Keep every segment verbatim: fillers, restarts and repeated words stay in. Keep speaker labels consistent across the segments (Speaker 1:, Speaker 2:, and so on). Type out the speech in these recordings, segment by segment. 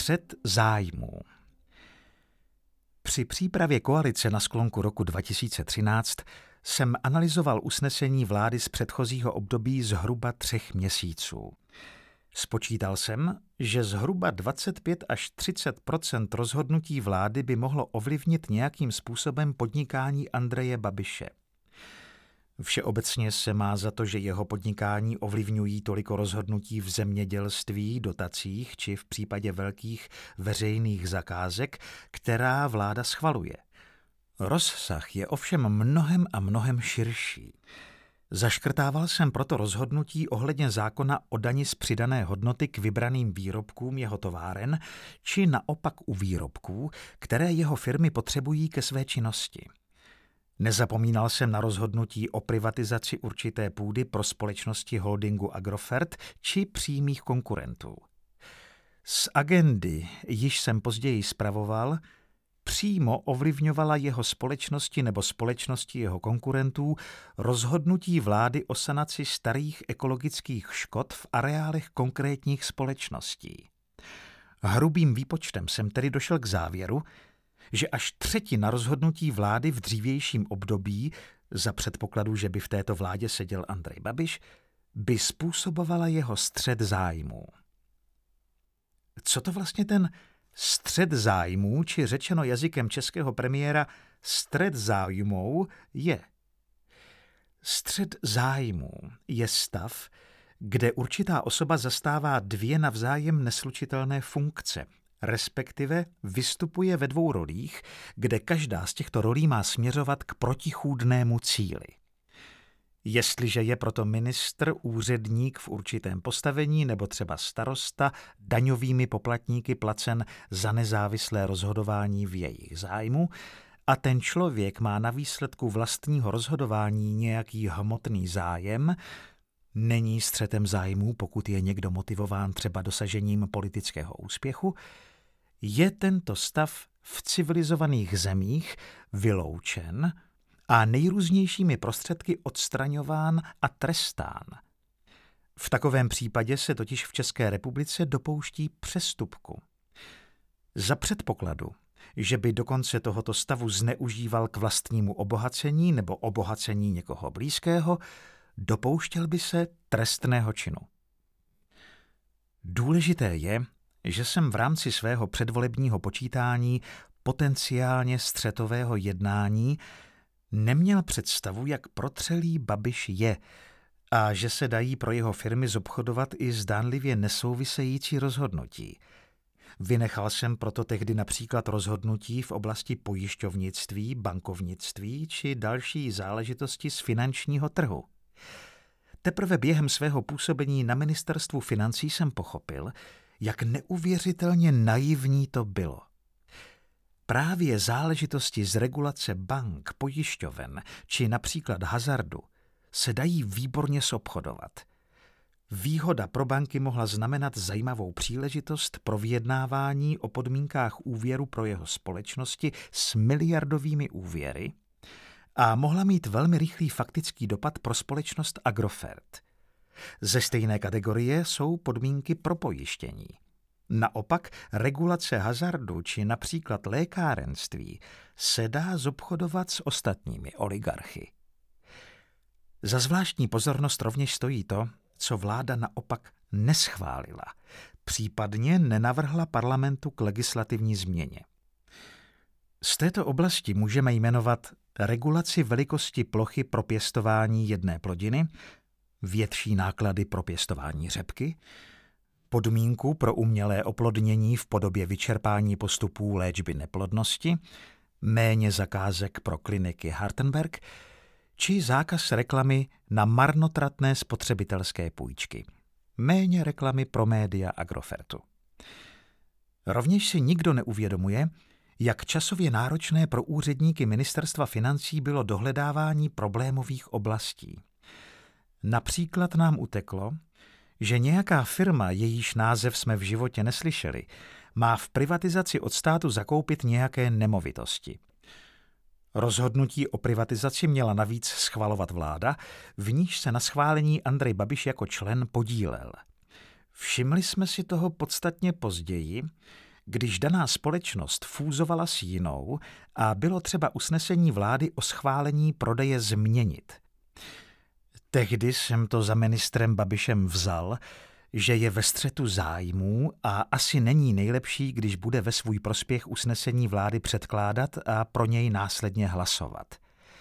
Speaker 1: Střet zájmů. Při přípravě koalice na sklonku roku dva tisíce třináct jsem analyzoval usnesení vlády z předchozího období zhruba třech měsíců. Spočítal jsem, že zhruba dvacet pět až třicet procent rozhodnutí vlády by mohlo ovlivnit nějakým způsobem podnikání Andreje Babiše. Všeobecně se má za to, že jeho podnikání ovlivňují toliko rozhodnutí v zemědělství, dotacích či v případě velkých veřejných zakázek, která vláda schvaluje. Rozsah je ovšem mnohem a mnohem širší. Zaškrtával jsem proto rozhodnutí ohledně zákona o dani z přidané hodnoty k vybraným výrobkům jeho továren, či naopak u výrobků, které jeho firmy potřebují ke své činnosti. Nezapomínal jsem na rozhodnutí o privatizaci určité půdy pro společnosti holdingu Agrofert či přímých konkurentů. Z agendy, již jsem později spravoval, přímo ovlivňovala jeho společnosti nebo společnosti jeho konkurentů rozhodnutí vlády o sanaci starých ekologických škod v areálech konkrétních společností. Hrubým výpočtem jsem tedy došel k závěru, že až třetina rozhodnutí vlády v dřívějším období, za předpokladu, že by v této vládě seděl Andrej Babiš, by způsobovala jeho střet zájmů. Co to vlastně ten střet zájmů, či řečeno jazykem českého premiéra střet zájmů, je? Střet zájmů je stav, kde určitá osoba zastává dvě navzájem neslučitelné funkce, respektive vystupuje ve dvou rolích, kde každá z těchto rolí má směřovat k protichůdnému cíli. Jestliže je proto ministr, úředník v určitém postavení nebo třeba starosta daňovými poplatníky placen za nezávislé rozhodování v jejich zájmu a ten člověk má na výsledku vlastního rozhodování nějaký hmotný zájem, není střetem zájmů, pokud je někdo motivován třeba dosažením politického úspěchu, je tento stav v civilizovaných zemích vyloučen a nejrůznějšími prostředky odstraňován a trestán. V takovém případě se totiž v České republice dopouští přestupku. Za předpokladu, že by do konce tohoto stavu zneužíval k vlastnímu obohacení nebo obohacení někoho blízkého, dopouštěl by se trestného činu. Důležité je, že jsem v rámci svého předvolebního počítání potenciálně střetového jednání neměl představu, jak protřelý Babiš je a že se dají pro jeho firmy zobchodovat i zdánlivě nesouvisející rozhodnutí. Vynechal jsem proto tehdy například rozhodnutí v oblasti pojišťovnictví, bankovnictví či další záležitosti z finančního trhu. Teprve během svého působení na ministerstvu financí jsem pochopil, jak neuvěřitelně naivní to bylo. Právě záležitosti z regulace bank, pojišťoven či například hazardu se dají výborně zobchodovat. Výhoda pro banky mohla znamenat zajímavou příležitost pro vyjednávání o podmínkách úvěru pro jeho společnosti s miliardovými úvěry a mohla mít velmi rychlý faktický dopad pro společnost Agrofert. Ze stejné kategorie jsou podmínky pro pojištění. Naopak regulace hazardu či například lékárenství se dá zobchodovat s ostatními oligarchy. Za zvláštní pozornost rovněž stojí to, co vláda naopak neschválila, případně nenavrhla parlamentu k legislativní změně. Z této oblasti můžeme jmenovat regulaci velikosti plochy pro pěstování jedné plodiny, větší náklady pro pěstování řepky, podmínku pro umělé oplodnění v podobě vyčerpání postupů léčby neplodnosti, méně zakázek pro kliniky Hartenberg, či zákaz reklamy na marnotratné spotřebitelské půjčky, méně reklamy pro média Agrofertu. Rovněž si nikdo neuvědomuje, jak časově náročné pro úředníky ministerstva financí bylo dohledávání problémových oblastí. Například nám uteklo, že nějaká firma, jejíž název jsme v životě neslyšeli, má v privatizaci od státu zakoupit nějaké nemovitosti. Rozhodnutí o privatizaci měla navíc schvalovat vláda, v níž se na schválení Andrej Babiš jako člen podílel. Všimli jsme si toho podstatně později, když daná společnost fúzovala s jinou a bylo třeba usnesení vlády o schválení prodeje změnit. Tehdy jsem to za ministrem Babišem vzal, že je ve střetu zájmů a asi není nejlepší, když bude ve svůj prospěch usnesení vlády předkládat a pro něj následně hlasovat.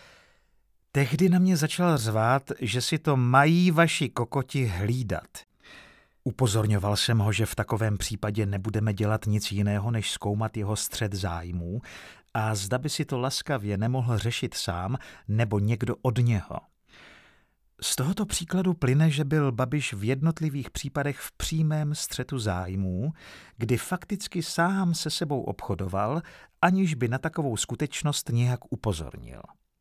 Speaker 1: Tehdy na mě začal řvát, že si to mají vaši kokoti hlídat. Upozorňoval jsem ho, že v takovém případě nebudeme dělat nic jiného, než zkoumat jeho střet zájmů a zda by si to laskavě nemohl řešit sám nebo někdo od něho. Z tohoto příkladu plyne, že byl Babiš v jednotlivých případech v přímém střetu zájmů, kdy fakticky sám se sebou obchodoval, aniž by na takovou skutečnost nějak upozornil.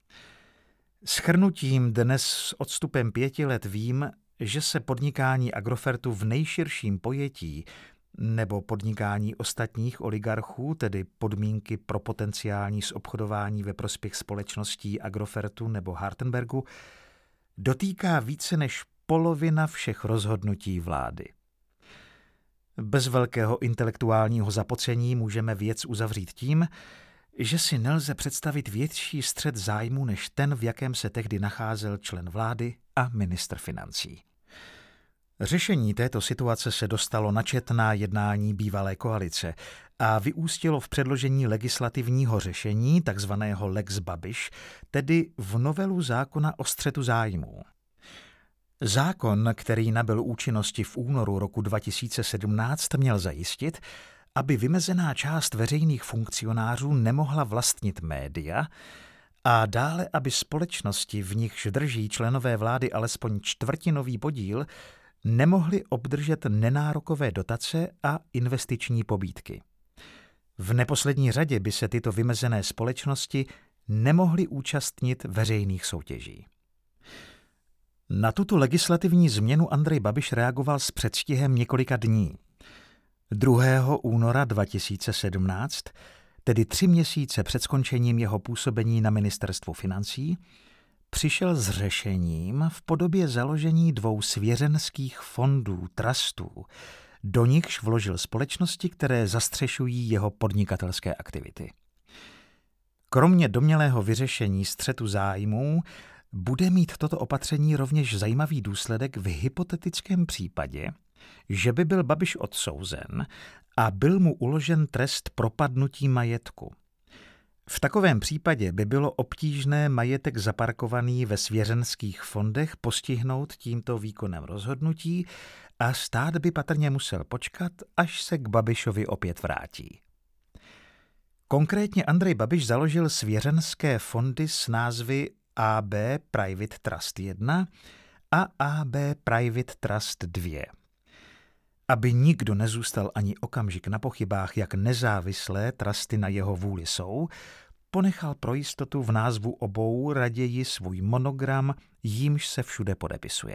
Speaker 1: Shrnutím dnes s odstupem pěti let vím, že se podnikání Agrofertu v nejširším pojetí nebo podnikání ostatních oligarchů, tedy podmínky pro potenciální zobchodování ve prospěch společností Agrofertu nebo Hartenbergu, dotýká více než polovina všech rozhodnutí vlády. Bez velkého intelektuálního zapocení můžeme věc uzavřít tím, že si nelze představit větší střet zájmu než ten, v jakém se tehdy nacházel člen vlády a ministr financí. Řešení této situace se dostalo na četná jednání bývalé koalice a vyústilo v předložení legislativního řešení, takzvaného Lex Babiš, tedy v novelu zákona o střetu zájmů. Zákon, který nabyl účinnosti v únoru roku dva tisíce sedmnáct, měl zajistit, aby vymezená část veřejných funkcionářů nemohla vlastnit média a dále, aby společnosti, v nichž drží členové vlády alespoň čtvrtinový podíl, nemohli obdržet nenárokové dotace a investiční pobídky. V neposlední řadě by se tyto vymezené společnosti nemohly účastnit veřejných soutěží. Na tuto legislativní změnu Andrej Babiš reagoval s předstihem několika dní. druhého února dva tisíce sedmnáct, tedy tři měsíce před skončením jeho působení na ministerstvu financí, přišel s řešením v podobě založení dvou svěřenských fondů, trustů, do nichž vložil společnosti, které zastřešují jeho podnikatelské aktivity. Kromě domnělého vyřešení střetu zájmů bude mít toto opatření rovněž zajímavý důsledek v hypotetickém případě, že by byl Babiš odsouzen a byl mu uložen trest propadnutí majetku. V takovém případě by bylo obtížné majetek zaparkovaný ve svěřenských fondech postihnout tímto výkonem rozhodnutí a stát by patrně musel počkat, až se k Babišovi opět vrátí. Konkrétně Andrej Babiš založil svěřenské fondy s názvy A B Private Trust jedna a A B Private Trust dva. Aby nikdo nezůstal ani okamžik na pochybách, jak nezávislé trusty na jeho vůli jsou, ponechal pro jistotu v názvu obou raději svůj monogram, jímž se všude podepisuje.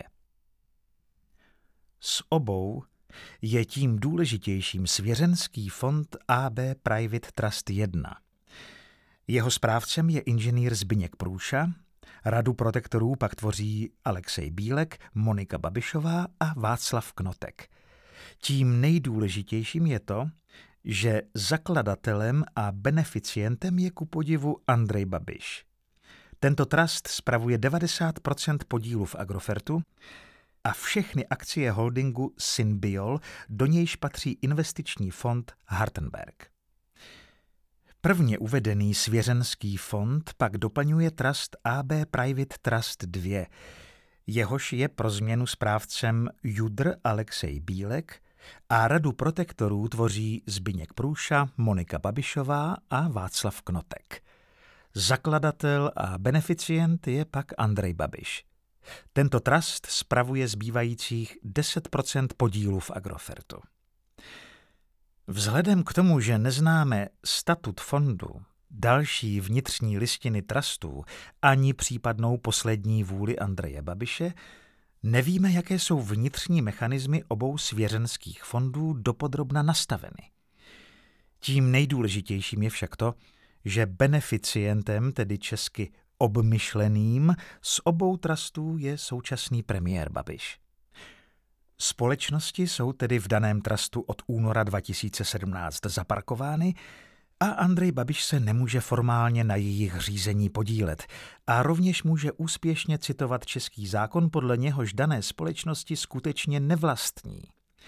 Speaker 1: S obou je tím důležitějším svěřenský fond A B Private Trust jedna. Jeho správcem je inženýr Zbyněk Průša, radu protektorů pak tvoří Alexej Bílek, Monika Babišová a Václav Knotek. Tím nejdůležitějším je to, že zakladatelem a beneficientem je kupodivu Andrej Babiš. Tento trust spravuje devadesát procent podílu v Agrofertu a všechny akcie holdingu Synbiol, do nějž patří investiční fond Hartenberg. Prvně uvedený svěřenský fond pak doplňuje trust A B Private Trust dva, jehož je pro změnu správcem judr Alexej Bílek a radu protektorů tvoří Zbyněk Průša, Monika Babišová a Václav Knotek. Zakladatel a beneficient je pak Andrej Babiš. Tento trust spravuje zbývajících deset procent podílu v Agrofertu. Vzhledem k tomu, že neznáme statut fondu, další vnitřní listiny trustů ani případnou poslední vůli Andreje Babiše, nevíme, jaké jsou vnitřní mechanismy obou svěřenských fondů dopodrobna nastaveny. Tím nejdůležitějším je však to, že beneficientem, tedy česky obmyšleným, z obou trustů je současný premiér Babiš. Společnosti jsou tedy v daném trustu od února dva tisíce sedmnáct zaparkovány a Andrej Babiš se nemůže formálně na jejich řízení podílet a rovněž může úspěšně citovat český zákon, podle něhož dané společnosti skutečně nevlastní.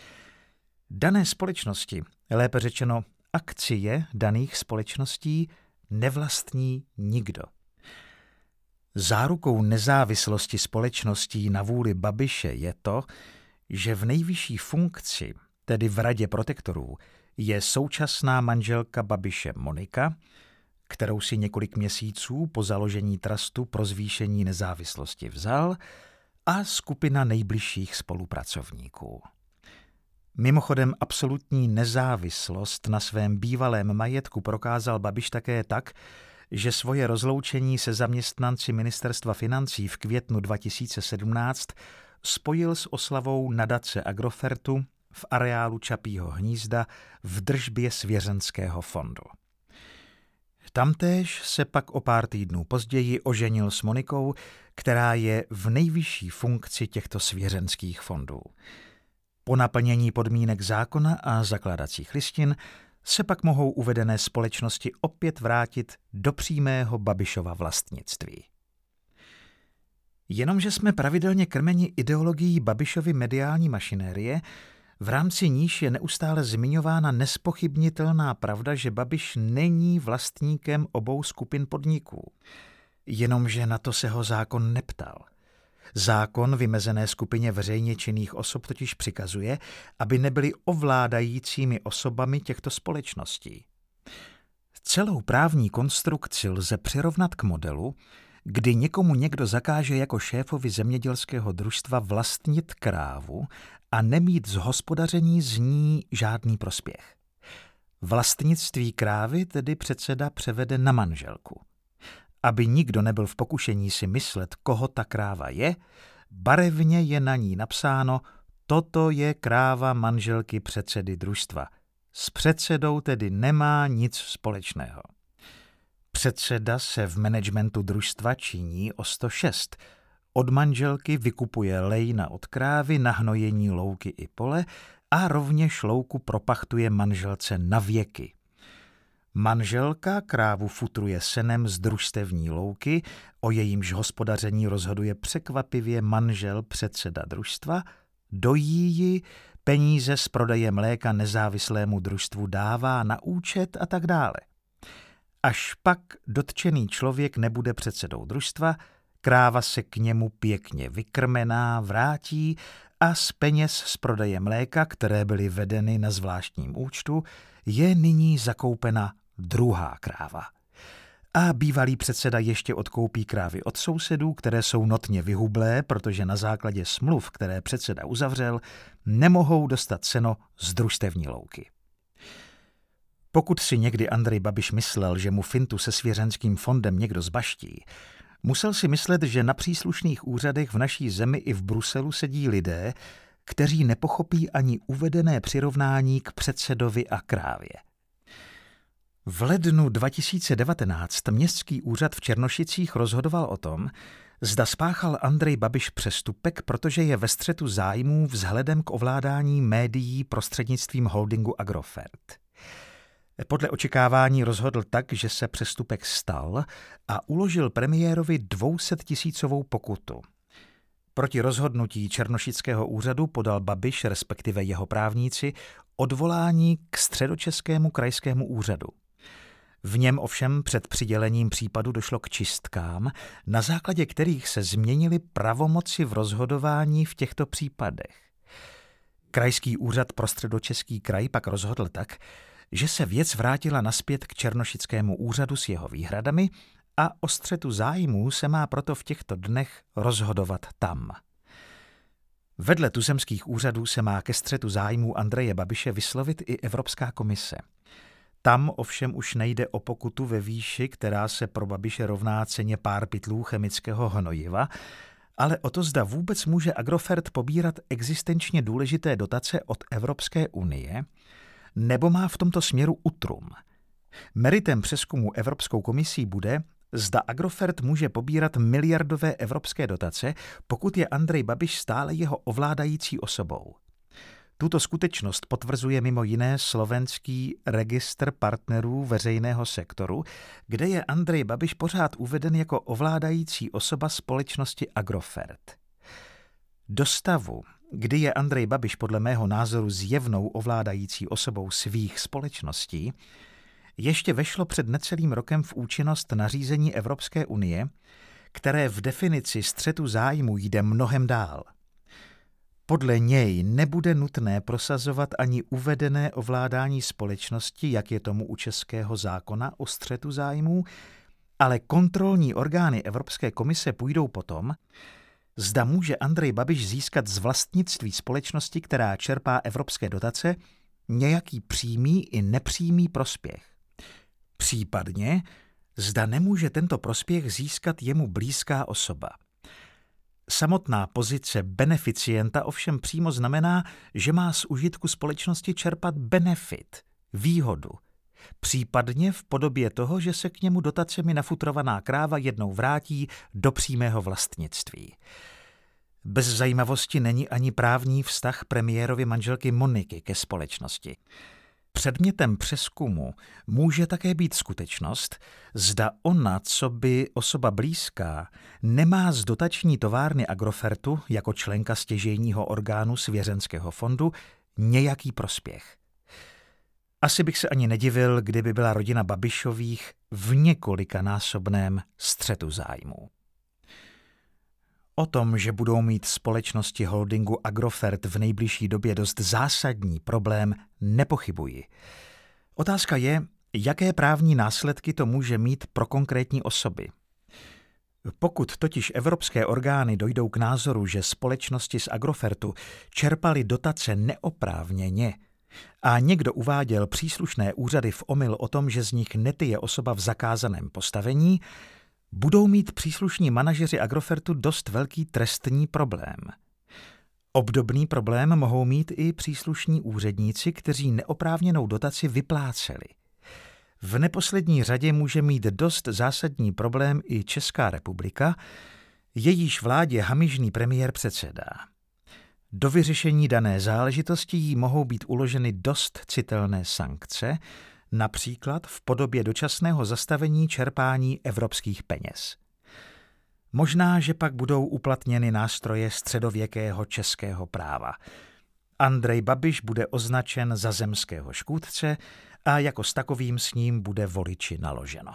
Speaker 1: Dané společnosti, lépe řečeno akcie daných společností, nevlastní nikdo. Zárukou nezávislosti společností na vůli Babiše je to, že v nejvyšší funkci, tedy v Radě protektorů, je současná manželka Babiše Monika, kterou si několik měsíců po založení trustu pro zvýšení nezávislosti vzal, a skupina nejbližších spolupracovníků. Mimochodem absolutní nezávislost na svém bývalém majetku prokázal Babiš také tak, že svoje rozloučení se zaměstnanci Ministerstva financí v květnu dva tisíce sedmnáct spojil s oslavou nadace Agrofertu v areálu Čapího hnízda v držbě svěřenského fondu. Tamtéž se pak o pár týdnů později oženil s Monikou, která je v nejvyšší funkci těchto svěřenských fondů. Po naplnění podmínek zákona a zakládacích listin se pak mohou uvedené společnosti opět vrátit do přímého Babišova vlastnictví. Jenomže jsme pravidelně krmeni ideologií Babišovy mediální mašinérie, v rámci níž je neustále zmiňována nespochybnitelná pravda, že Babiš není vlastníkem obou skupin podniků. Jenomže na to se ho zákon neptal. Zákon vymezené skupině veřejně činných osob totiž přikazuje, aby nebyly ovládajícími osobami těchto společností. Celou právní konstrukci lze přirovnat k modelu, kdy někomu někdo zakáže jako šéfovi zemědělského družstva vlastnit krávu a nemít z hospodaření z ní žádný prospěch. Vlastnictví krávy tedy předseda převede na manželku. Aby nikdo nebyl v pokušení si myslet, koho ta kráva je, barevně je na ní napsáno: toto je kráva manželky předsedy družstva. S předsedou tedy nemá nic společného. Předseda se v managementu družstva činí o sto šest. Od manželky vykupuje lejna od krávy na hnojení louky i pole a rovněž louku propachtuje manželce na věky. Manželka krávu futruje senem z družstevní louky, o jejímž hospodaření rozhoduje překvapivě manžel předseda družstva, dojí ji, peníze z prodeje mléka nezávislému družstvu dává na účet a tak dále. Až pak dotčený člověk nebude předsedou družstva, kráva se k němu pěkně vykrmená vrátí a z peněz z prodeje mléka, které byly vedeny na zvláštním účtu, je nyní zakoupena druhá kráva. A bývalý předseda ještě odkoupí krávy od sousedů, které jsou notně vyhublé, protože na základě smluv, které předseda uzavřel, nemohou dostat seno z družstevní louky. Pokud si někdy Andrej Babiš myslel, že mu fintu se svěřenským fondem někdo zbaští, musel si myslet, že na příslušných úřadech v naší zemi i v Bruselu sedí lidé, kteří nepochopí ani uvedené přirovnání k předsedovi a krávě. V lednu dva tisíce devatenáct městský úřad v Černošicích rozhodoval o tom, zda spáchal Andrej Babiš přestupek, protože je ve střetu zájmů vzhledem k ovládání médií prostřednictvím holdingu Agrofert. Podle očekávání rozhodl tak, že se přestupek stal a uložil premiérovi dvousettisícovou pokutu. Proti rozhodnutí černošického úřadu podal Babiš, respektive jeho právníci, odvolání k Středočeskému krajskému úřadu. V něm ovšem před přidělením případu došlo k čistkám, na základě kterých se změnily pravomoci v rozhodování v těchto případech. Krajský úřad pro Středočeský kraj pak rozhodl tak, že se věc vrátila nazpět k černošickému úřadu s jeho výhradami a o střetu zájmů se má proto v těchto dnech rozhodovat tam. Vedle tuzemských úřadů se má ke střetu zájmů Andreje Babiše vyslovit i Evropská komise. Tam ovšem už nejde o pokutu ve výši, která se pro Babiše rovná ceně pár pytlů chemického hnojiva, ale o to, zda vůbec může Agrofert pobírat existenčně důležité dotace od Evropské unie, nebo má v tomto směru utrum. Meritem přezkumu Evropskou komisí bude, zda Agrofert může pobírat miliardové evropské dotace, pokud je Andrej Babiš stále jeho ovládající osobou. Tuto skutečnost potvrzuje mimo jiné slovenský registr partnerů veřejného sektoru, kde je Andrej Babiš pořád uveden jako ovládající osoba společnosti Agrofert. Do stavu, kdy je Andrej Babiš podle mého názoru zjevnou ovládající osobou svých společností, ještě vešlo před necelým rokem v účinnost nařízení Evropské unie, které v definici střetu zájmů jde mnohem dál. Podle něj nebude nutné prosazovat ani uvedené ovládání společnosti, jak je tomu u českého zákona o střetu zájmů, ale kontrolní orgány Evropské komise půjdou potom, zda může Andrej Babiš získat z vlastnictví společnosti, která čerpá evropské dotace, nějaký přímý i nepřímý prospěch. Případně, zda nemůže tento prospěch získat jemu blízká osoba. Samotná pozice beneficienta ovšem přímo znamená, že má z užitku společnosti čerpat benefit, výhodu, případně v podobě toho, že se k němu dotacemi nafutrovaná kráva jednou vrátí do přímého vlastnictví. Bez zajímavosti není ani právní vztah premiérovy manželky Moniky ke společnosti. Předmětem přezkumu může také být skutečnost, zda ona, co by osoba blízká, nemá z dotační továrny Agrofertu jako členka stěžejního orgánu svěřenského fondu nějaký prospěch. Asi bych se ani nedivil, kdyby byla rodina Babišových v několikanásobném střetu zájmů. O tom, že budou mít společnosti holdingu Agrofert v nejbližší době dost zásadní problém, nepochybuji. Otázka je, jaké právní následky to může mít pro konkrétní osoby. Pokud totiž evropské orgány dojdou k názoru, že společnosti z Agrofertu čerpaly dotace neoprávněně a někdo uváděl příslušné úřady v omyl o tom, že z nich netyje osoba v zakázaném postavení, budou mít příslušní manažeři Agrofertu dost velký trestní problém. Obdobný problém mohou mít i příslušní úředníci, kteří neoprávněnou dotaci vypláceli. V neposlední řadě může mít dost zásadní problém i Česká republika, jejíž vládě hamižný premiér předsedá. Do vyřešení dané záležitosti jí mohou být uloženy dost citelné sankce, například v podobě dočasného zastavení čerpání evropských peněz. Možná, že pak budou uplatněny nástroje středověkého českého práva. Andrej Babiš bude označen za zemského škůdce a jako s takovým s ním bude voliči naloženo.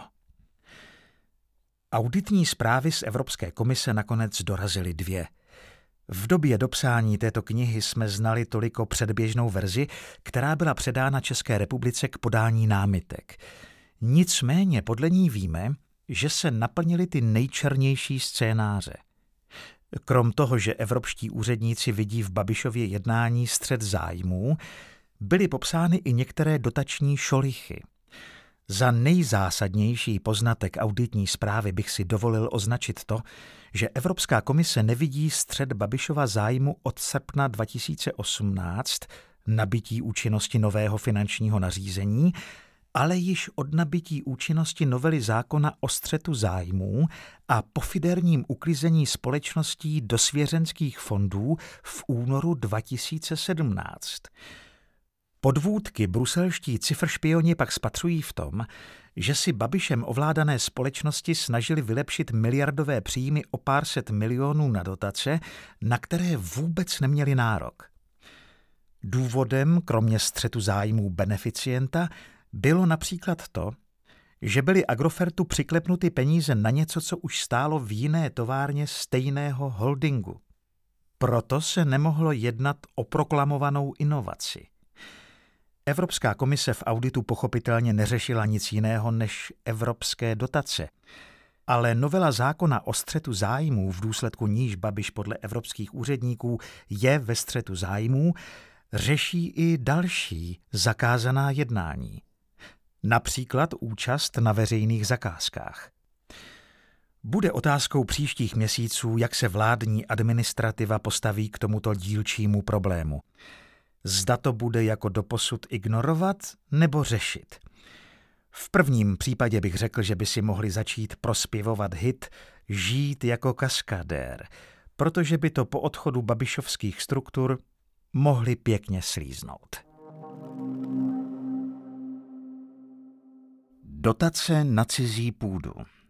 Speaker 1: Auditní zprávy z Evropské komise nakonec dorazily dvě. V době dopsání této knihy jsme znali toliko předběžnou verzi, která byla předána České republice k podání námitek. Nicméně podle ní víme, že se naplnily ty nejčernější scénáře. Krom toho, že evropští úředníci vidí v Babišově jednání střet zájmů, byly popsány i některé dotační šolichy. Za nejzásadnější poznatek auditní zprávy bych si dovolil označit to, že Evropská komise nevidí střet Babišova zájmu od srpna dva tisíce osmnáct, nabytí účinnosti nového finančního nařízení, ale již od nabytí účinnosti novely zákona o střetu zájmů a pofiderním uklizení společností do svěřenských fondů v únoru dva tisíce sedmnáct. Podvůdky bruselští cifršpioni pak spatřují v tom, že si Babišem ovládané společnosti snažili vylepšit miliardové příjmy o pár set milionů na dotace, na které vůbec neměli nárok. Důvodem, kromě střetu zájmů beneficienta, bylo například to, že byly Agrofertu přiklepnuty peníze na něco, co už stálo v jiné továrně stejného holdingu. Proto se nemohlo jednat o proklamovanou inovaci. Evropská komise v auditu pochopitelně neřešila nic jiného než evropské dotace, ale novela zákona o střetu zájmů, v důsledku níž Babiš podle evropských úředníků je ve střetu zájmů, řeší i další zakázaná jednání. Například účast na veřejných zakázkách. Bude otázkou příštích měsíců, jak se vládní administrativa postaví k tomuto dílčímu problému. Zda to bude jako doposud ignorovat nebo řešit. V prvním případě bych řekl, že by si mohli začít prospěvovat hit Žít jako kaskadér, protože by to po odchodu babišovských struktur mohli pěkně slíznout. Dotace na cizí půdu.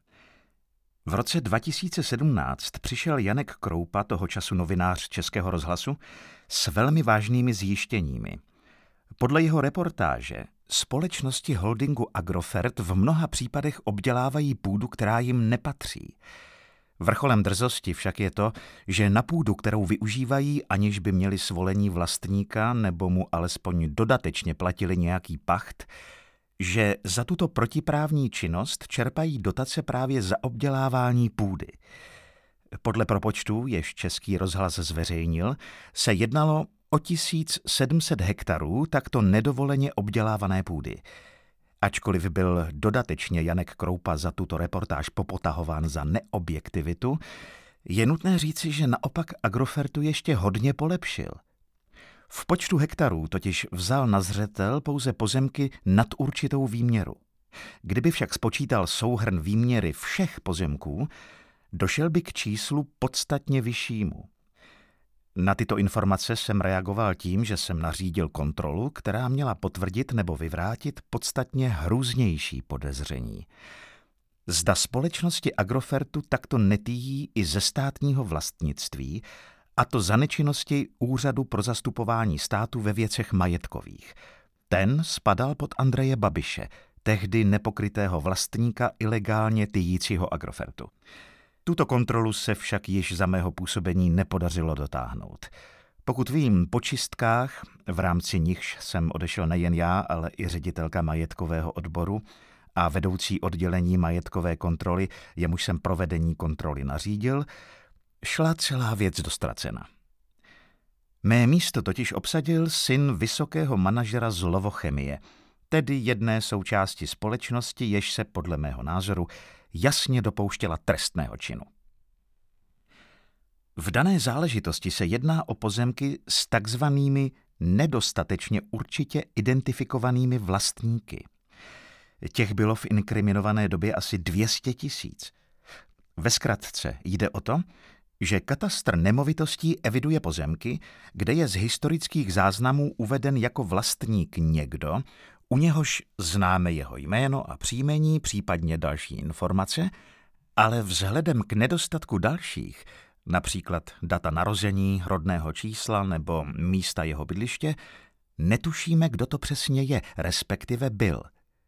Speaker 1: V roce dva tisíce sedmnáct přišel Janek Kroupa, toho času novinář Českého rozhlasu, s velmi vážnými zjištěními. Podle jeho reportáže společnosti holdingu Agrofert v mnoha případech obdělávají půdu, která jim nepatří. Vrcholem drzosti však je to, že na půdu, kterou využívají, aniž by měli svolení vlastníka nebo mu alespoň dodatečně platili nějaký pacht, že za tuto protiprávní činnost čerpají dotace právě za obdělávání půdy. Podle propočtů, jež Český rozhlas zveřejnil, se jednalo o tisíc sedm set hektarů takto nedovoleně obdělávané půdy. Ačkoliv byl dodatečně Janek Kroupa za tuto reportáž popotahován za neobjektivitu, je nutné říci, že naopak Agrofertu ještě hodně polepšil. V počtu hektarů totiž vzal na zřetel pouze pozemky nad určitou výměru. Kdyby však spočítal souhrn výměry všech pozemků, došel by k číslu podstatně vyššímu. Na tyto informace jsem reagoval tím, že jsem nařídil kontrolu, která měla potvrdit nebo vyvrátit podstatně hrůznější podezření. Zda společnosti Agrofertu takto netyjí i ze státního vlastnictví, a to za nečinnosti Úřadu pro zastupování státu ve věcech majetkových. Ten spadal pod Andreje Babiše, tehdy nepokrytého vlastníka ilegálně tyjícího Agrofertu. Tuto kontrolu se však již za mého působení nepodařilo dotáhnout. Pokud vím, po čistkách, v rámci nichž jsem odešel nejen já, ale i ředitelka majetkového odboru a vedoucí oddělení majetkové kontroly, jemuž jsem provedení kontroly nařídil, šla celá věc dostracena. Mé místo totiž obsadil syn vysokého manažera z Lovochemie, tedy jedné součásti společnosti, jež se podle mého názoru jasně dopouštěla trestného činu. V dané záležitosti se jedná o pozemky s takzvanými nedostatečně určitě identifikovanými vlastníky. Těch bylo v inkriminované době asi dvě stě tisíc. Ve zkratce jde o to, že katastr nemovitostí eviduje pozemky, kde je z historických záznamů uveden jako vlastník někdo, u něhož známe jeho jméno a příjmení, případně další informace, ale vzhledem k nedostatku dalších, například data narození, rodného čísla nebo místa jeho bydliště, netušíme, kdo to přesně je, respektive byl.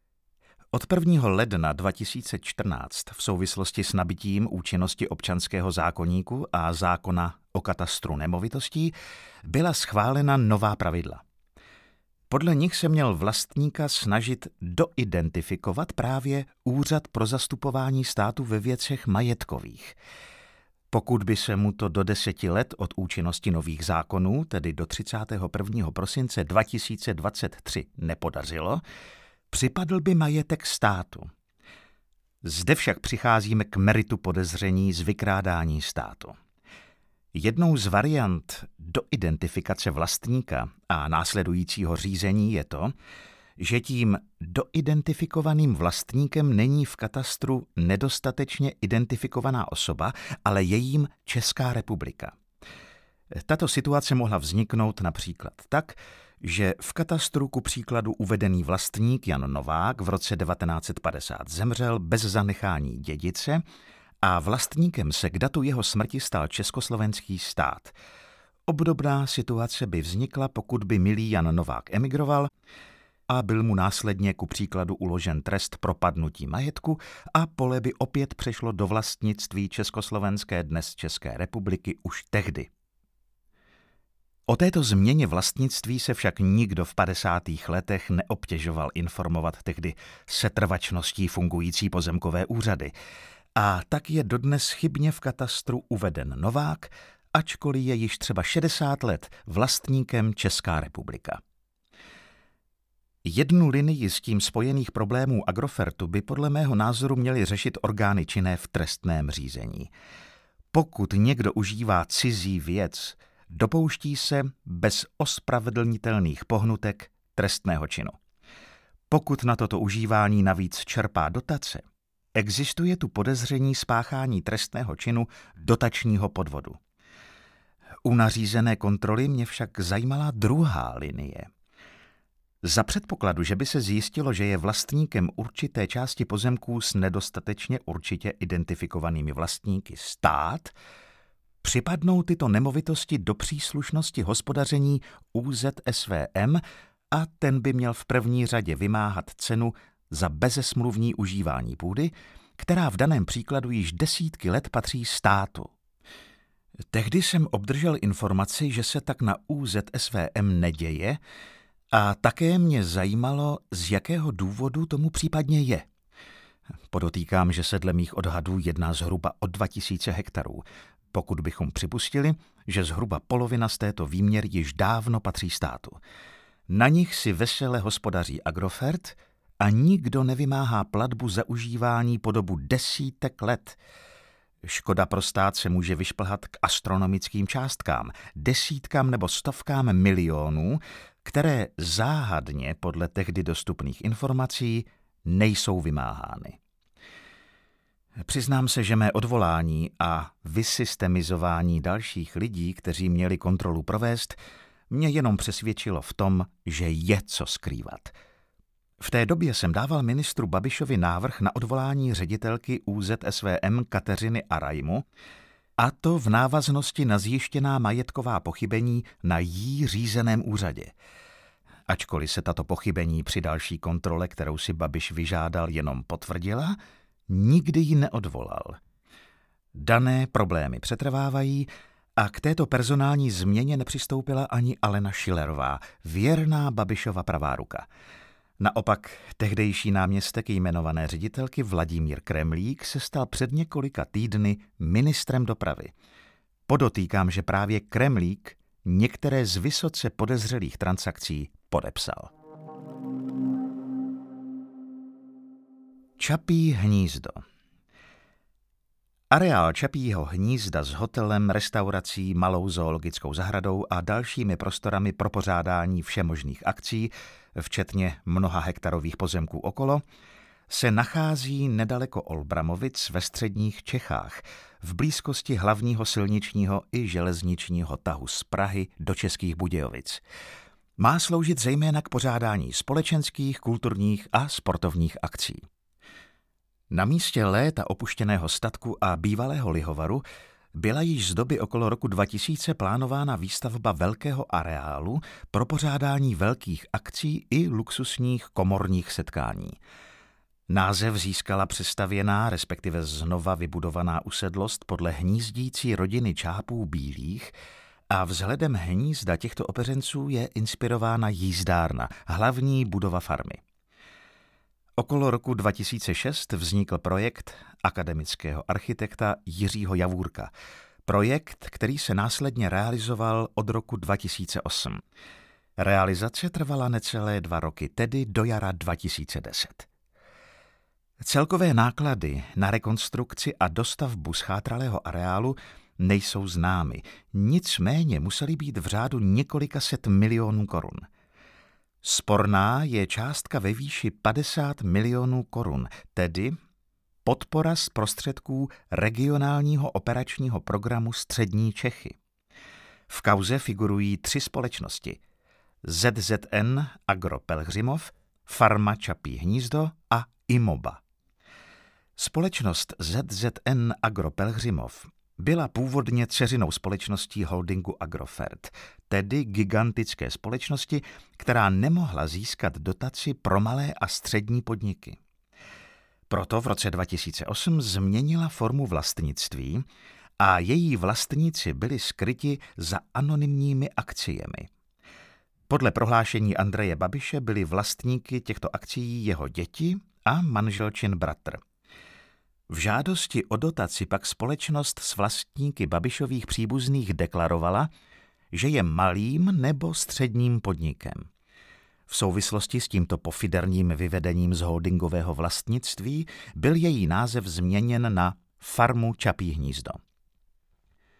Speaker 1: Od prvního ledna dva tisíce čtrnáct v souvislosti s nabytím účinnosti občanského zákoníku a zákona o katastru nemovitostí byla schválena nová pravidla. Podle nich se měl vlastníka snažit doidentifikovat právě Úřad pro zastupování státu ve věcech majetkových. Pokud by se mu to do deseti let od účinnosti nových zákonů, tedy do třicátého prvního prosince dva tisíce dvacet tři, nepodařilo, připadl by majetek státu. Zde však přicházíme k meritu podezření z vykrádání státu. Jednou z variant do identifikace vlastníka a následujícího řízení je to, že tím doidentifikovaným vlastníkem není v katastru nedostatečně identifikovaná osoba, ale jejím Česká republika. Tato situace mohla vzniknout například tak, že v katastru ku příkladu uvedený vlastník Jan Novák v roce devatenáct set padesát zemřel bez zanechání dědice a vlastníkem se k datu jeho smrti stal československý stát. Obdobná situace by vznikla, pokud by milý Jan Novák emigroval a byl mu následně ku příkladu uložen trest propadnutí majetku a pole by opět přešlo do vlastnictví československé, dnes České republiky, už tehdy. O této změně vlastnictví se však nikdo v padesátých letech neobtěžoval informovat tehdy setrvačností fungující pozemkové úřady. A tak je dodnes chybně v katastru uveden Novák, ačkoliv je již třeba šedesát let vlastníkem Česká republika. Jednu linii s tím spojených problémů Agrofertu by podle mého názoru měly řešit orgány činné v trestném řízení. Pokud někdo užívá cizí věc, dopouští se bez ospravedlnitelných pohnutek trestného činu. Pokud na toto užívání navíc čerpá dotace, existuje tu podezření spáchání trestného činu dotačního podvodu. U nařízené kontroly mě však zajímala druhá linie. Za předpokladu, že by se zjistilo, že je vlastníkem určité části pozemků s nedostatečně určitě identifikovanými vlastníky stát, připadnou tyto nemovitosti do příslušnosti hospodaření U Z S V M a ten by měl v první řadě vymáhat cenu za bezesmluvní užívání půdy, která v daném příkladu již desítky let patří státu. Tehdy jsem obdržel informaci, že se tak na U Z S V M neděje, a také mě zajímalo, z jakého důvodu tomu případně je. Podotýkám, že se dle mých odhadů jedná zhruba o dva tisíce hektarů, pokud bychom připustili, že zhruba polovina z této výměry již dávno patří státu. Na nich si vesele hospodaří Agrofert a nikdo nevymáhá platbu za užívání po dobu desítek let. Škoda pro stát se může vyšplhat k astronomickým částkám, desítkám nebo stovkám milionů, které záhadně podle tehdy dostupných informací nejsou vymáhány. Přiznám se, že mé odvolání a vysystemizování dalších lidí, kteří měli kontrolu provést, mě jenom přesvědčilo v tom, že je co skrývat. V té době jsem dával ministru Babišovi návrh na odvolání ředitelky U Z S V M Kateřiny Arajmu, a to v návaznosti na zjištěná majetková pochybení na jí řízeném úřadě. Ačkoliv se tato pochybení při další kontrole, kterou si Babiš vyžádal, jenom potvrdila, nikdy ji neodvolal. Dané problémy přetrvávají a k této personální změně nepřistoupila ani Alena Schillerová, věrná Babišova pravá ruka. Naopak tehdejší náměstek jmenované ředitelky Vladimír Kremlík se stal před několika týdny ministrem dopravy. Podotýkám, že právě Kremlík některé z vysoce podezřelých transakcí podepsal. Čapí hnízdo. Areál Čapího hnízda s hotelem, restaurací, malou zoologickou zahradou a dalšími prostorami pro pořádání všemožných akcí, včetně mnoha hektarových pozemků okolo, se nachází nedaleko Olbramovic ve středních Čechách, v blízkosti hlavního silničního i železničního tahu z Prahy do Českých Budějovic. Má sloužit zejména k pořádání společenských, kulturních a sportovních akcí. Na místě léta opuštěného statku a bývalého lihovaru byla již z doby okolo roku dva tisíce plánována výstavba velkého areálu pro pořádání velkých akcí i luxusních komorních setkání. Název získala přestavěná, respektive znova vybudovaná usedlost podle hnízdící rodiny Čápů bílých a vzhledem hnízda těchto opeřenců je inspirována jízdárna, hlavní budova farmy. Okolo roku dva tisíce šest vznikl projekt akademického architekta Jiřího Javůrka. Projekt, který se následně realizoval od roku dva tisíce osm. Realizace trvala necelé dva roky, tedy do jara dva tisíce deset. Celkové náklady na rekonstrukci a dostavbu schátralého areálu nejsou známy, nicméně musely být v řádu několika set milionů korun. Sporná je částka ve výši padesát milionů korun, tedy podpora z prostředků regionálního operačního programu Střední Čechy. V kauze figurují tři společnosti: Z Z N Agro Pelhřimov, Farma Čapí hnízdo a Imoba. Společnost Z Z N Agro Pelhřimov byla původně dceřinou společností holdingu Agrofert, tedy gigantické společnosti, která nemohla získat dotaci pro malé a střední podniky. Proto v roce dva tisíce osm změnila formu vlastnictví a její vlastníci byli skryti za anonymními akciemi. Podle prohlášení Andreje Babiše byli vlastníky těchto akcií jeho děti a manželčin bratr. V žádosti o dotaci pak společnost s vlastníky Babišových příbuzných deklarovala, že je malým nebo středním podnikem. V souvislosti s tímto pofiderním vyvedením z holdingového vlastnictví byl její název změněn na Farmu Čapí hnízdo.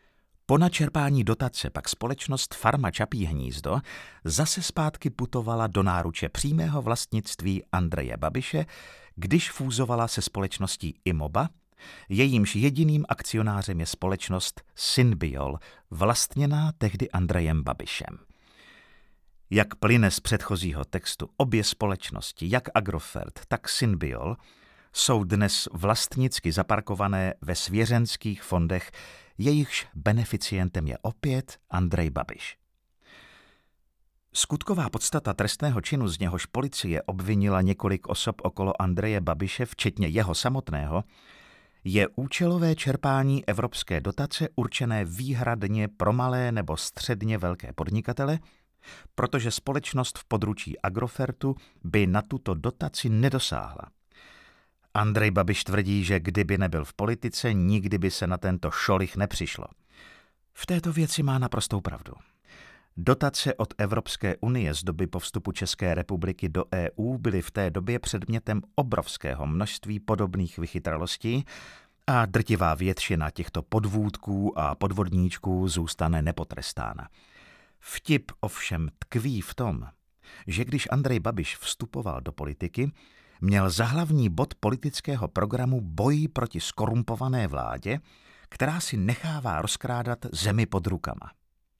Speaker 1: Po načerpání dotace pak společnost Farma Čapí hnízdo zase zpátky putovala do náruče přímého vlastnictví Andreje Babiše, když fúzovala se společností Imoba, jejímž jediným akcionářem je společnost Synbiol, vlastněná tehdy Andrejem Babišem. Jak plyne z předchozího textu, obě společnosti, jak Agrofert, tak Synbiol, jsou dnes vlastnicky zaparkované ve svěřenských fondech, jejichž beneficientem je opět Andrej Babiš. Skutková podstata trestného činu, z něhož policie obvinila několik osob okolo Andreje Babiše, včetně jeho samotného, je účelové čerpání evropské dotace určené výhradně pro malé nebo středně velké podnikatele, protože společnost v područí Agrofertu by na tuto dotaci nedosáhla. Andrej Babiš tvrdí, že kdyby nebyl v politice, nikdy by se na tento šolich nepřišlo. V této věci má naprostou pravdu. Dotace od Evropské unie z doby po vstupu České republiky do E U byly v té době předmětem obrovského množství podobných vychytralostí a drtivá většina těchto podvůdků a podvodníčků zůstane nepotrestána. Vtip ovšem tkví v tom, že když Andrej Babiš vstupoval do politiky, měl za hlavní bod politického programu boj proti skorumpované vládě, která si nechává rozkrádat zemi pod rukama.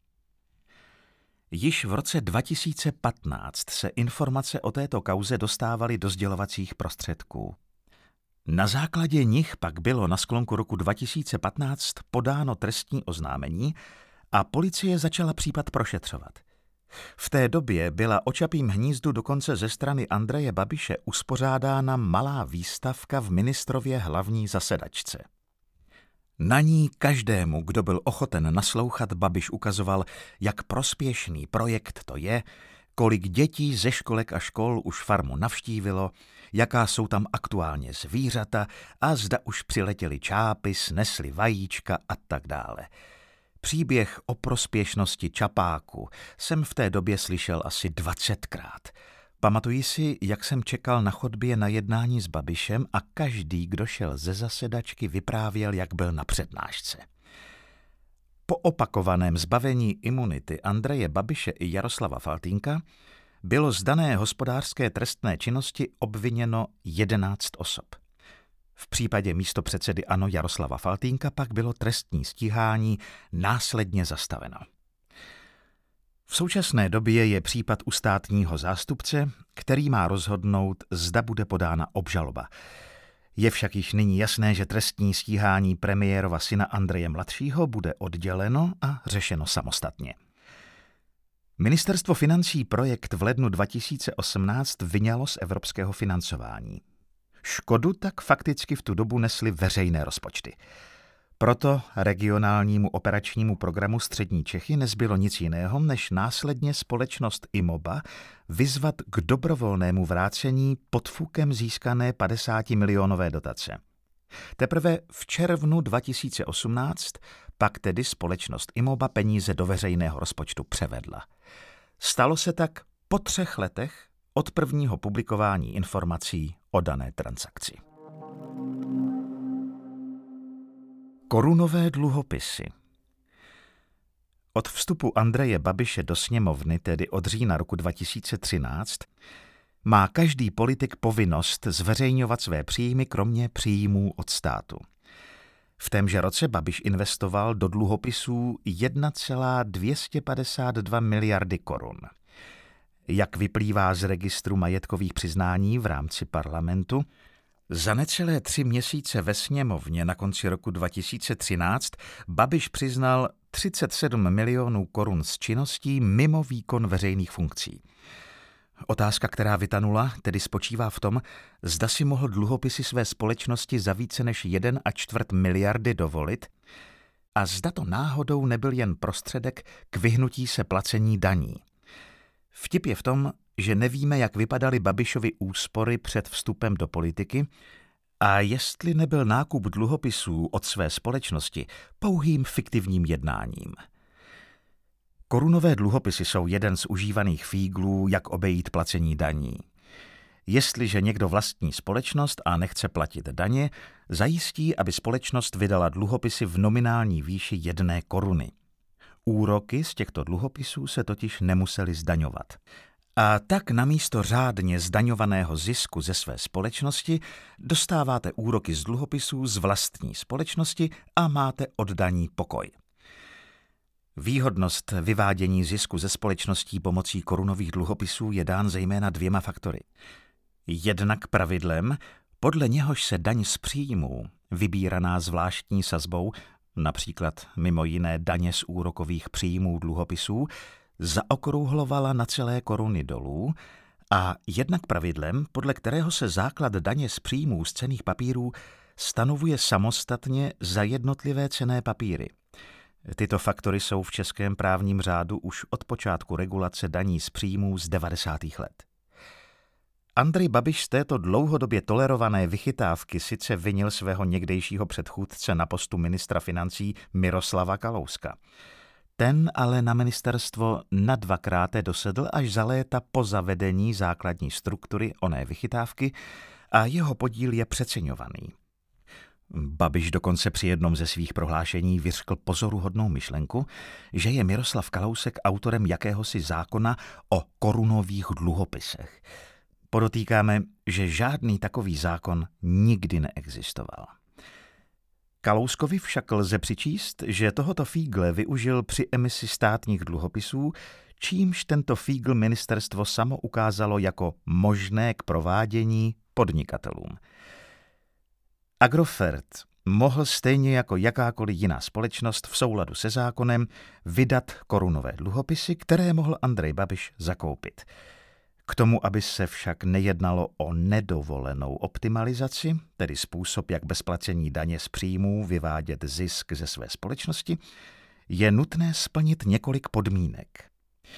Speaker 1: Již v roce dva tisíce patnáct se informace o této kauze dostávaly do sdělovacích prostředků. Na základě nich pak bylo na sklonku roku dva tisíce patnáct podáno trestní oznámení a policie začala případ prošetřovat. V té době byla o Čapím hnízdu dokonce ze strany Andreje Babiše uspořádána malá výstavka v ministrově hlavní zasedačce. Na ní každému, kdo byl ochoten naslouchat, Babiš ukazoval, jak prospěšný projekt to je, kolik dětí ze školek a škol už farmu navštívilo, jaká jsou tam aktuálně zvířata a zda už přiletěli čápy, snesli vajíčka a tak dále. Příběh o prospěšnosti čapáku jsem v té době slyšel asi dvacetkrát. Pamatuji si, jak jsem čekal na chodbě na jednání s Babišem a každý, kdo šel ze zasedačky, vyprávěl, jak byl na přednášce. Po opakovaném zbavení imunity Andreje Babiše i Jaroslava Faltýnka bylo z dané hospodářské trestné činnosti obviněno jedenáct osob. V případě místopředsedy ANO Jaroslava Faltýnka pak bylo trestní stíhání následně zastaveno. V současné době je případ u státního zástupce, který má rozhodnout, zda bude podána obžaloba. Je však již nyní jasné, že trestní stíhání premiérova syna Andreje mladšího bude odděleno a řešeno samostatně. Ministerstvo financí projekt v lednu dva tisíce osmnáct vyňalo z evropského financování. Škodu tak fakticky v tu dobu nesly veřejné rozpočty. Proto regionálnímu operačnímu programu Střední Čechy nezbylo nic jiného, než následně společnost Imoba vyzvat k dobrovolnému vrácení pod fukem získané padesátimilionové dotace. Teprve v červnu dva tisíce osmnáct pak tedy společnost Imoba peníze do veřejného rozpočtu převedla. Stalo se tak po třech letech od prvního publikování informací o dané transakci. Korunové dluhopisy. Od vstupu Andreje Babiše do sněmovny, tedy od října roku dva tisíce třináct, má každý politik povinnost zveřejňovat své příjmy, kromě příjmů od státu. V témže roce Babiš investoval do dluhopisů jedna celá dvě stě padesát dva miliardy korun. Jak vyplývá z registru majetkových přiznání v rámci parlamentu, za necelé tři měsíce ve sněmovně na konci roku dva tisíce třináct Babiš přiznal třicet sedm milionů korun z činností mimo výkon veřejných funkcí. Otázka, která vytanula, tedy spočívá v tom, zda si mohl dluhopisy své společnosti za více než jeden a čtvrt miliardy dovolit a zda to náhodou nebyl jen prostředek k vyhnutí se placení daní. Vtip je v tom, že nevíme, jak vypadaly Babišovy úspory před vstupem do politiky a jestli nebyl nákup dluhopisů od své společnosti pouhým fiktivním jednáním. Korunové dluhopisy jsou jeden z užívaných fíglů, jak obejít placení daní. Jestliže někdo vlastní společnost a nechce platit daně, zajistí, aby společnost vydala dluhopisy v nominální výši jedné koruny. Úroky z těchto dluhopisů se totiž nemusely zdaňovat. A tak namísto řádně zdaňovaného zisku ze své společnosti dostáváte úroky z dluhopisů z vlastní společnosti a máte od daní pokoj. Výhodnost vyvádění zisku ze společností pomocí korunových dluhopisů je dán zejména dvěma faktory. Jednak pravidlem, podle něhož se daň z příjmů, vybíraná zvláštní sazbou, například mimo jiné daně z úrokových příjmů dluhopisů, zaokrouhlovala na celé koruny dolů, a jednak pravidlem, podle kterého se základ daně z příjmů z cenných papírů stanovuje samostatně za jednotlivé cenné papíry. Tyto faktory jsou v českém právním řádu už od počátku regulace daní z příjmů z devadesátých let. Andrej Babiš z této dlouhodobě tolerované vychytávky sice vinil svého někdejšího předchůdce na postu ministra financí Miroslava Kalouska. Ten ale na ministerstvo nadvakrát dosedl až za léta po zavedení základní struktury oné vychytávky a jeho podíl je přeceňovaný. Babiš dokonce při jednom ze svých prohlášení vyřkl pozoruhodnou myšlenku, že je Miroslav Kalousek autorem jakéhosi zákona o korunových dluhopisech. Podotýkáme, že žádný takový zákon nikdy neexistoval. Kalouskovi však lze přičíst, že tohoto fígle využil při emisi státních dluhopisů, čímž tento fígl ministerstvo samo ukázalo jako možné k provádění podnikatelům. Agrofert mohl stejně jako jakákoliv jiná společnost v souladu se zákonem vydat korunové dluhopisy, které mohl Andrej Babiš zakoupit. K tomu, aby se však nejednalo o nedovolenou optimalizaci, tedy způsob, jak bez placení daně z příjmů vyvádět zisk ze své společnosti, je nutné splnit několik podmínek.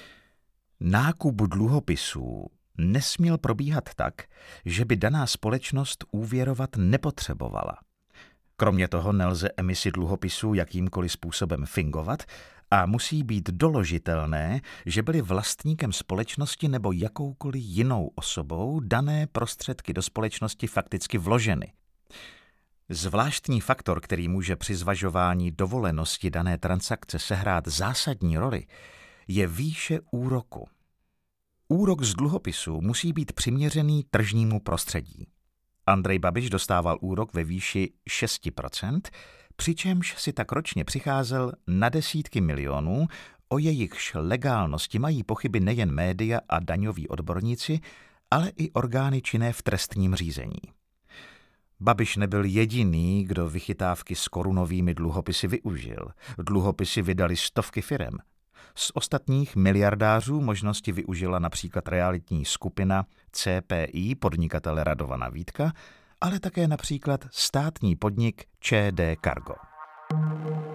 Speaker 1: Nákup dluhopisů nesměl probíhat tak, že by daná společnost úvěrovat nepotřebovala. Kromě toho nelze emisi dluhopisů jakýmkoliv způsobem fingovat a musí být doložitelné, že byly vlastníkem společnosti nebo jakoukoliv jinou osobou dané prostředky do společnosti fakticky vloženy. Zvláštní faktor, který může při zvažování dovolenosti dané transakce sehrát zásadní roli, je výše úroku. Úrok z dluhopisu musí být přiměřený tržnímu prostředí. Andrej Babiš dostával úrok ve výši šest procent, přičemž si tak ročně přicházel na desítky milionů, o jejichž legálnosti mají pochyby nejen média a daňoví odborníci, ale i orgány činné v trestním řízení. Babiš nebyl jediný, kdo vychytávky s korunovými dluhopisy využil. Dluhopisy vydali stovky firem. Z ostatních miliardářů možnosti využila například realitní skupina C P I podnikatele Radovana Vítka, ale také například státní podnik Č D Cargo.